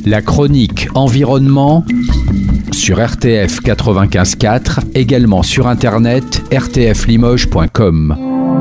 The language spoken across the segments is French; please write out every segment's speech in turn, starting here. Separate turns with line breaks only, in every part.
La chronique environnement sur RTF 95.4, également sur internet rtflimoges.com.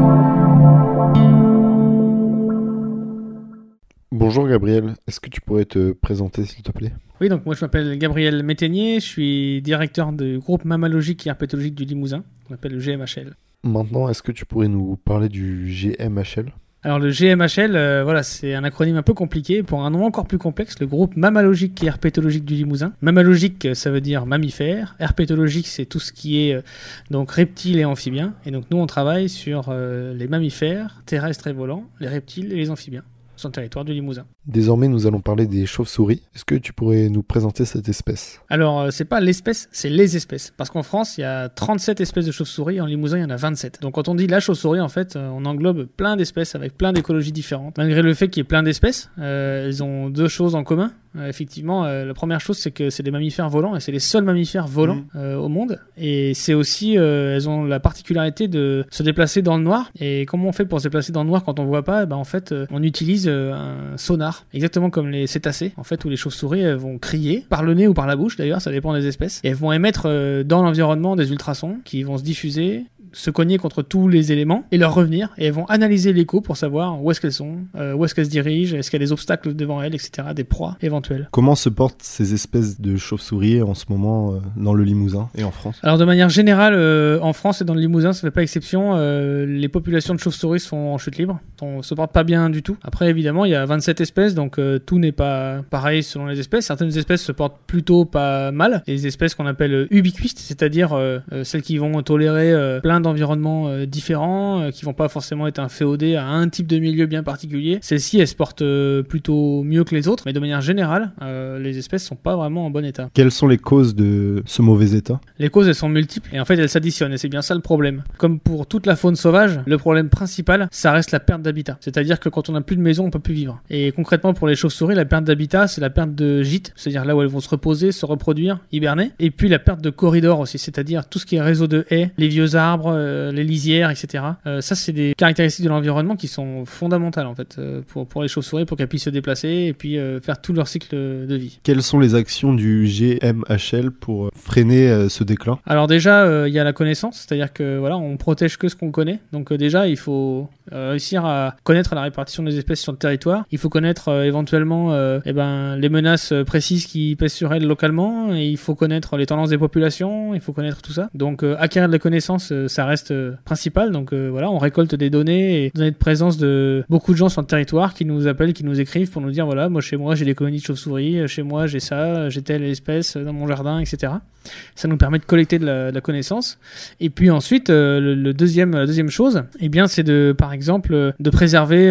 Bonjour Gabriel, est-ce que tu pourrais te présenter s'il te plaît ?
Oui, donc moi je m'appelle Gabriel Métainier, je suis directeur du groupe mammalogique et herpétologique du Limousin, qu'on appelle le GMHL.
Maintenant, est-ce que tu pourrais nous parler du GMHL ?
Alors le GMHL, voilà, c'est un acronyme un peu compliqué. Pour un nom encore plus complexe, le groupe mammalogique et herpétologique du Limousin. Mammalogique, ça veut dire mammifère. Herpétologique, c'est tout ce qui est donc reptiles et amphibiens. Et donc nous, on travaille sur les mammifères terrestres et volants, les reptiles et les amphibiens sur le territoire du Limousin.
Désormais, nous allons parler des chauves-souris. Est-ce que tu pourrais nous présenter cette espèce ?
Alors, c'est pas l'espèce, c'est les espèces. Parce qu'en France, il y a 37 espèces de chauves-souris, en Limousin, il y en a 27. Donc quand on dit la chauve-souris, en fait, on englobe plein d'espèces avec plein d'écologies différentes. Malgré le fait qu'il y ait plein d'espèces, ils ont deux choses en commun. Effectivement, la première chose, c'est que c'est des mammifères volants, et c'est les seuls mammifères volants au monde. Et c'est aussi, elles ont la particularité de se déplacer dans le noir. Et comment on fait pour se déplacer dans le noir quand on voit pas ? En fait, on utilise un sonar, exactement comme les cétacés, en fait, où les chauves-souris elles vont crier, par le nez ou par la bouche d'ailleurs, ça dépend des espèces. Et elles vont émettre dans l'environnement des ultrasons qui vont se diffuser, se cogner contre tous les éléments et leur revenir, et elles vont analyser l'écho pour savoir où est-ce qu'elles sont, où est-ce qu'elles se dirigent, est-ce qu'il y a des obstacles devant elles, etc., des proies éventuelles.
Comment se portent ces espèces de chauves-souris en ce moment dans le Limousin et en France ?
Alors de manière générale, en France et dans le Limousin, ça fait pas exception, les populations de chauves-souris sont en chute libre, on se porte pas bien du tout. Après évidemment, il y a 27 espèces, donc tout n'est pas pareil selon les espèces. Certaines espèces se portent plutôt pas mal, les espèces qu'on appelle ubiquistes, c'est-à-dire celles qui vont tolérer plein d'environnements différents, qui vont pas forcément être inféodées à un type de milieu bien particulier. Celles-ci, elles se portent plutôt mieux que les autres, mais de manière générale, les espèces sont pas vraiment en bon état.
Quelles sont les causes de ce mauvais état ?
Les causes, elles sont multiples, et en fait, elles s'additionnent, et c'est bien ça le problème. Comme pour toute la faune sauvage, le problème principal, ça reste la perte d'habitat. C'est-à-dire que quand on n'a plus de maison, on peut plus vivre. Et concrètement, pour les chauves-souris, la perte d'habitat, c'est la perte de gîte, c'est-à-dire là où elles vont se reposer, se reproduire, hiberner, et puis la perte de corridors aussi, c'est-à-dire tout ce qui est réseau de haies, les vieux arbres, les lisières, etc. Ça, c'est des caractéristiques de l'environnement qui sont fondamentales en fait pour les chauves-souris, pour qu'elles puissent se déplacer et puis faire tout leur cycle de vie.
Quelles sont les actions du GMHL pour freiner ce déclin ?
Alors déjà, il y a la connaissance, c'est-à-dire que voilà, on protège que ce qu'on connaît. Donc déjà, il faut réussir à connaître la répartition des espèces sur le territoire. Il faut connaître éventuellement les menaces précises qui pèsent sur elles localement. Et il faut connaître les tendances des populations. Il faut connaître tout ça. Donc acquérir de la connaissance, ça reste principal. Donc voilà, on récolte des données et données de présence de beaucoup de gens sur le territoire qui nous appellent, qui nous écrivent pour nous dire voilà, moi chez moi j'ai des colonies de chauves-souris, chez moi j'ai ça, j'ai telle espèce dans mon jardin, etc. Ça nous permet de collecter de la connaissance. Et puis ensuite, la deuxième chose, c'est par exemple de préserver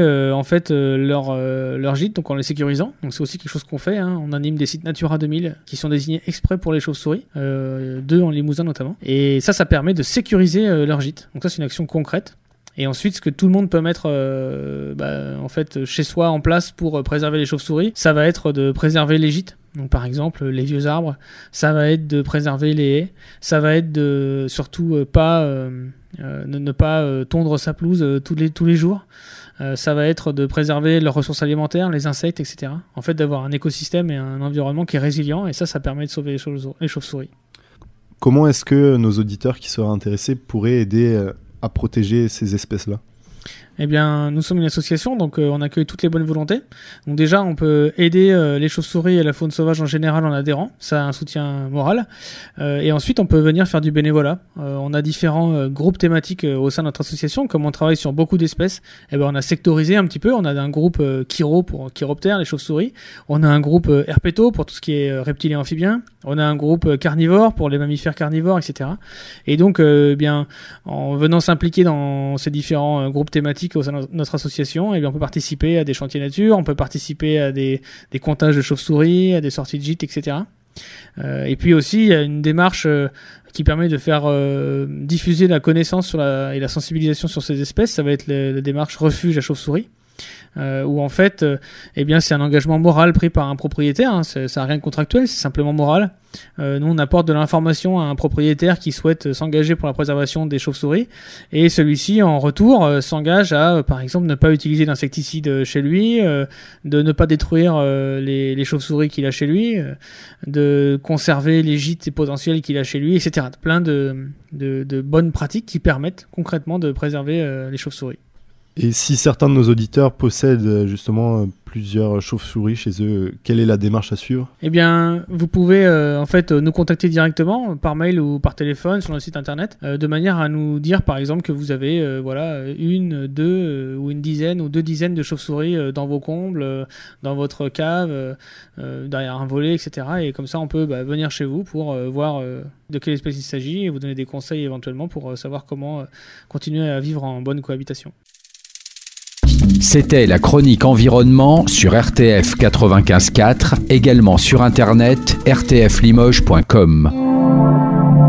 leur gîte, donc en les sécurisant. Donc c'est aussi quelque chose qu'on fait. On anime des sites Natura 2000 qui sont désignés exprès pour les chauves-souris, 2 en Limousin notamment. Et ça permet de sécuriser leur gîte. Donc ça, c'est une action concrète. Et ensuite, ce que tout le monde peut mettre chez soi en place pour préserver les chauves-souris, ça va être de préserver les gîtes. Donc par exemple, les vieux arbres, ça va être de préserver les haies, ça va être de surtout ne pas tondre sa pelouse tous les jours. Ça va être de préserver leurs ressources alimentaires, les insectes, etc. En fait, d'avoir un écosystème et un environnement qui est résilient, et ça permet de sauver les chauves-souris.
Comment est-ce que nos auditeurs qui seraient intéressés pourraient aider à protéger ces espèces-là ?
Eh bien, nous sommes une association, donc on accueille toutes les bonnes volontés. Donc déjà, on peut aider les chauves-souris et la faune sauvage en général en adhérant. Ça a un soutien moral. Et ensuite, on peut venir faire du bénévolat. On a différents groupes thématiques au sein de notre association. Comme on travaille sur beaucoup d'espèces, on a sectorisé un petit peu. On a un groupe chiro pour chiroptères, les chauves-souris. On a un groupe herpéto pour tout ce qui est reptiles et amphibiens. On a un groupe carnivore pour les mammifères carnivores, etc. Et donc, en venant s'impliquer dans ces différents groupes thématiques au sein de notre association, on peut participer à des chantiers nature, on peut participer à des comptages de chauves-souris, à des sorties de gîtes, etc. Et puis aussi, il y a une démarche qui permet de faire diffuser la connaissance et la sensibilisation sur ces espèces. Ça va être la démarche refuge à chauves-souris. Où en fait, c'est un engagement moral pris par un propriétaire. Ça n'a rien de contractuel, c'est simplement moral. nous on apporte de l'information à un propriétaire qui souhaite s'engager pour la préservation des chauves-souris, et celui-ci en retour s'engage à par exemple ne pas utiliser d'insecticides chez lui, de ne pas détruire les chauves-souris qu'il a chez lui, de conserver les gîtes potentiels qu'il a chez lui, etc. Plein de bonnes pratiques qui permettent concrètement de préserver les chauves-souris.
Et si certains de nos auditeurs possèdent justement plusieurs chauves-souris chez eux, quelle est la démarche à suivre ?
Eh bien, vous pouvez en fait nous contacter directement par mail ou par téléphone sur notre site internet, de manière à nous dire par exemple que vous avez une, deux ou une dizaine ou 2 dizaines de chauves-souris dans vos combles, dans votre cave, derrière un volet, etc. Et comme ça, on peut venir chez vous pour voir de quelle espèce il s'agit et vous donner des conseils éventuellement pour savoir comment continuer à vivre en bonne cohabitation.
C'était la chronique environnement sur RTF 95.4, également sur internet rtflimoges.com.